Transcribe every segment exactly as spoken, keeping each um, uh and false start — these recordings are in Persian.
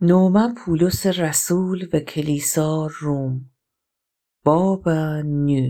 نوما پولس رسول و کلیسا روم باب نو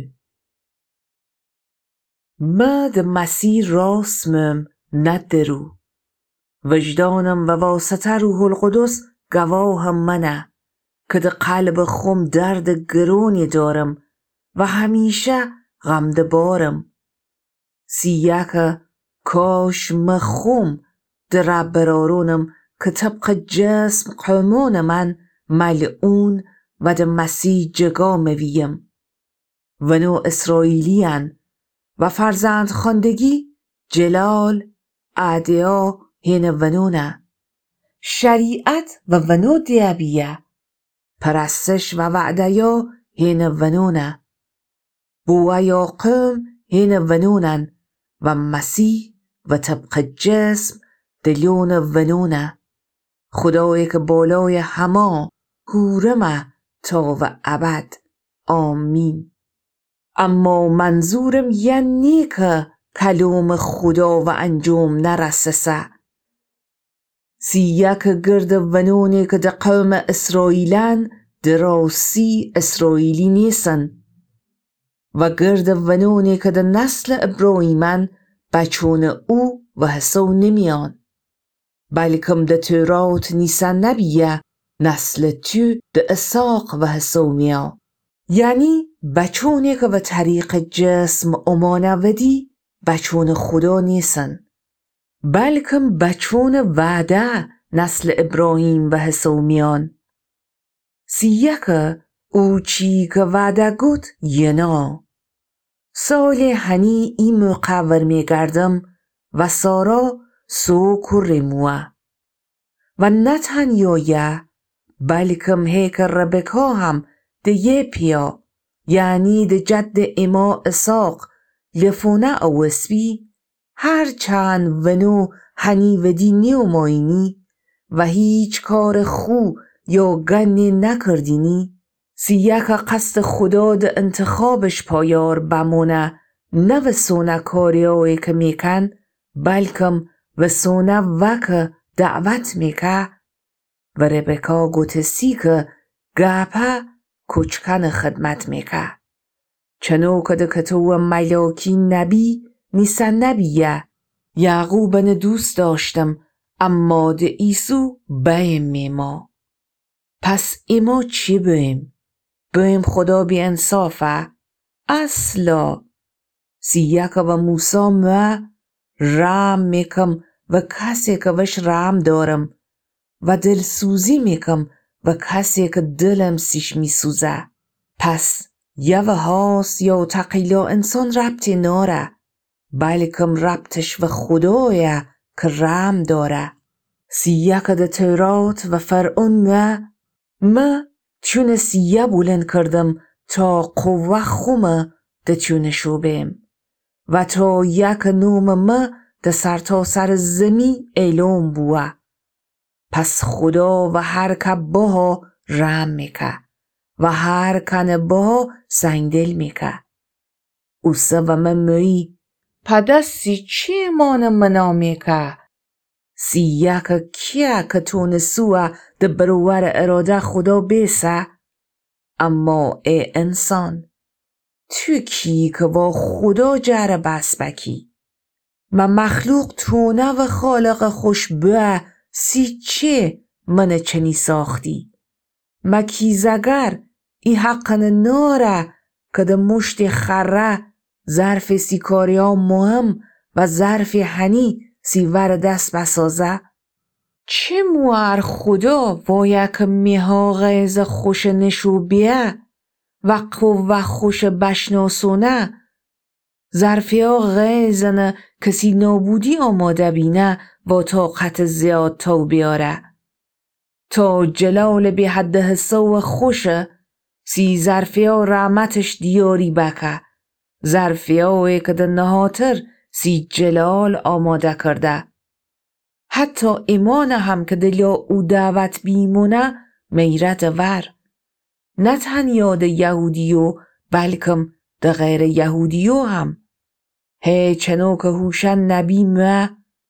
ما د مسیح راسمم ندرو وجدانم و واسطه روح القدس گواهم منه که د قلب خم درد گرونی دارم و همیشه غمده بارم سیاکه کاش مخوم در رب برارونم که طبق جسم قمون من ملعون و د مسیح جگا مویم و نو اسرائیلیان و فرزند خواندگی جلال عدیا هین ونونه شریعت و ونو دیابیه پرستش و وعدیا هین ونونه بویا قوم هین ونونن و مسیح و طبق جسم دلیون ونونه خدایی که بالای همه هورمه تا و ابد آمین. اما منظورم یعنی که کلام خدا و انجام نرسسه سیک گرد ونونی که ده قوم اسرائیلن دراسی اسرائیلی نیسن و گرد ونونی که ده نسل ابراهیمن بچون او و حسو نمیان بلکم ده تورات نیسن نبیه نسل تو ده اساق و حسو میا یعنی بچونی که به طریق جسم امانه ودی بچون خدا نیسن بلکم بچون وعده نسل ابراهیم و حسو میان سیکه او چی که وعده گود ینا سال هنی این مقور میگردم و سارا سو کرموه و نه تنیایه بلکم هیک ربکا هم ده یه پیا یعنی ده جد اما اساق لفونه اوسبی هر چند ونو هنی ودی نیو ماینی و هیچ کار خو یا گنی نکردینی سیک قصد خدا ده انتخابش پایار بمونه نه وسونه کاریایی که میکن بلکم وسونه وک دعوت میکه و ربکا گوتسی که گپه کچکن خدمت میکه چنو که ده کتو ملاکی نبی نیسن نبیه یعقوبن دوست داشتم اما ده ایسو بیم میما پس ایما چی بیم؟ بیم خدا بی انصافه؟ اصلا سیک و موسا ما رام میکم و کسی که وش رام دارم و دلسوزی میکم و کسی که دلم سیش میسوزه پس یو هاست یا تقیلا انسان ربطی ناره بلکم ربطش و خدایه که رام داره سیک ده تورات و فرعون ما ما چون سیه بولن کردم تا قوه خومه ده چونشو بیم و تا یک نوم ما ده سر تا سر زمی ایلوم بوه پس خدا و هر که باها رم میکه و هر کن باها سنگدل میکه اوسه و مموی پدستی چی مانه منا میکه سیک کیه که تونسوه ده برور اراده خدا بیسه اما ای انسان تو کی که با خدا جره بس بکی ما مخلوق تونه و خالق خوش به سی چه من چنی ساختی ما کیزگر ای حقن ناره که ده مشت خره ظرف سی کاریا مهم و ظرف هنی سی ور دست بسازه چه موار خدا و یک میها غیز خوش نشو بیه و قوه خوش بشناسونه ظرفیا غیزنه کسی نابودی آماده بینه و طاقت زیاد تو بیاره تا جلال بی حد حسو خوشه سی ظرفیا رحمتش دیاری بکه ظرفیایی که ده نهاتر سی جلال آماده کرده حتی ایمان هم که دلیا او دعوت بیمونه میرد ور نه تنیا ده یهودیو بلکم ده غیر یهودیو هم هی چنو که هوشن نبی مه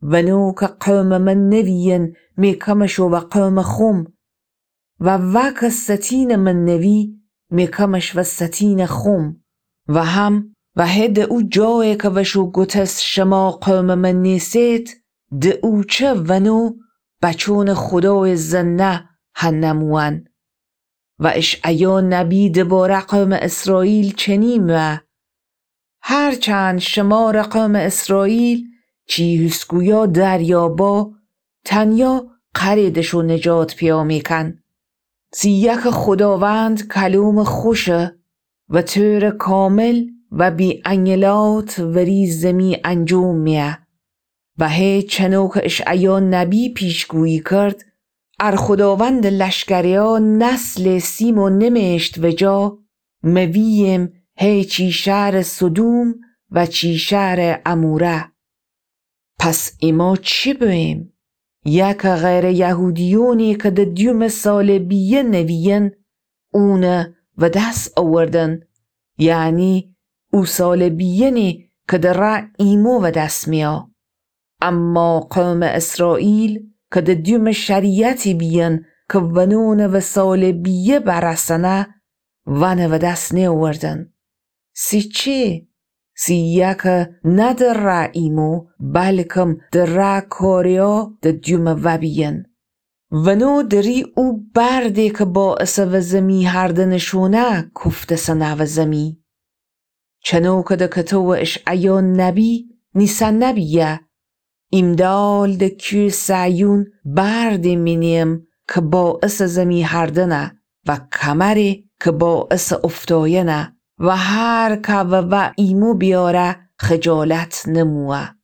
ونو که قوم من نوین میکمشو و قوم خوم و وک ستین من نوی میکمش و ستین خوم و هم و هد او جای که وشو گتس شما قوم من نیست ده او چه ونو بچون خدای زنه هنموان و اشعیا نبی دباره قوم اسرائیل چنین و هرچند شمار قوم اسرائیل چی هسگویا دریابا تنیا قریدشو نجات پیا میکن سی یک خداوند کلوم خوشه و طور کامل و بی انگلات وری زمی انجام میه و هی چنو که اشعیا نبی پیشگویی کرد ار خداوند لشکریا نسل سیمو نمیشت و جا مویم هی چی شهر صدوم و چی شهر اموره پس اما چی بویم؟ یک غیر یهودیونی که ده دیوم سال بیه نوین اونه و دست آوردن یعنی او سال بیینی که ده را ایمو و دست میا اما قوم اسرائیل که ده دیوم شریعتی بیین که ونون و سال بیه برسنه ونه و دست نیاوردن سی چی؟ سی یک نه در را ایمو بلکم در را کاریا در دیوم و بیین ونو دری او برده که باعث و زمی هردنشونه کفت سنه و زمی چنو که ده کتو اشعیا نبی نیسان نبیه امدال ده که سعیون برده منیم که باعث زمی هردنه و کمری که باعث افتاینه و هر که و و ایمو بیاره خجالت نموه